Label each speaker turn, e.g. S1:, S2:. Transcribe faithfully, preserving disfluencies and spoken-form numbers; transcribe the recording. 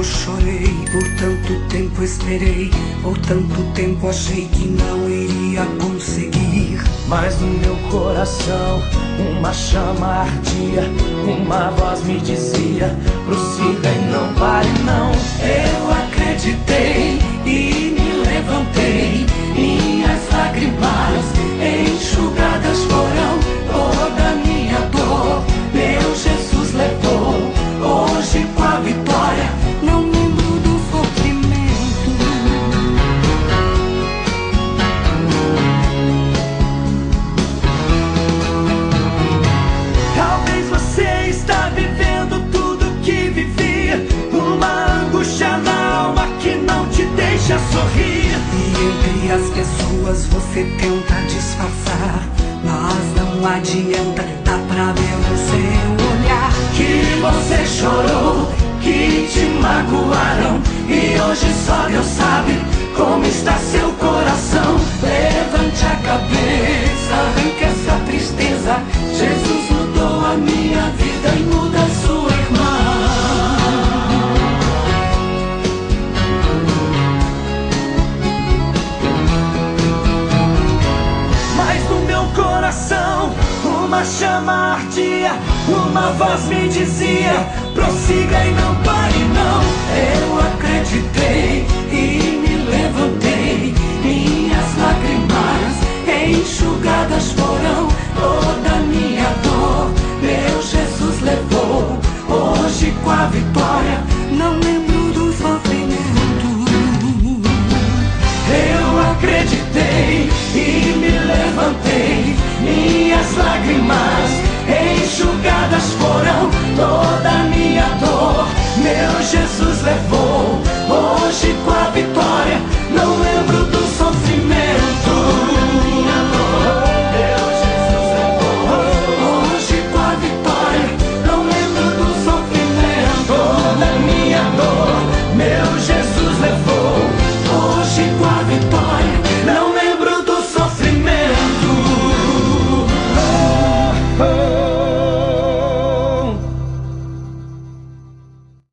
S1: eu chorei, por tanto tempo esperei, por tanto tempo achei que não iria conseguir.
S2: Mas no meu coração uma chama ardia, uma voz me dizia: prossiga e não pare não.
S1: Eu acreditei e me levantei, minhas lágrimas enxugadas foram, toda minha dor meu Jesus levou. Hoje com a vitória não lembro do sofrimento. Talvez você está vivendo tudo que vivia, uma angústia na alma que não te deixa sorrir. E entre as pessoas você tenta disfarçar, mas não adianta, dá pra ver no seu olhar que você chorou, que te magoaram, e hoje só Deus sabe como está seu coração. Levante a cabeça, arranque essa tristeza, Jesus mudou a minha vida e muda a sua irmã. Mas no meu coração uma chama ardia, uma voz me dizia: prossiga e não pare não. Eu acreditei e me levantei, minhas lágrimas enxugadas foram, toda minha dor meu Jesus levou. Hoje com a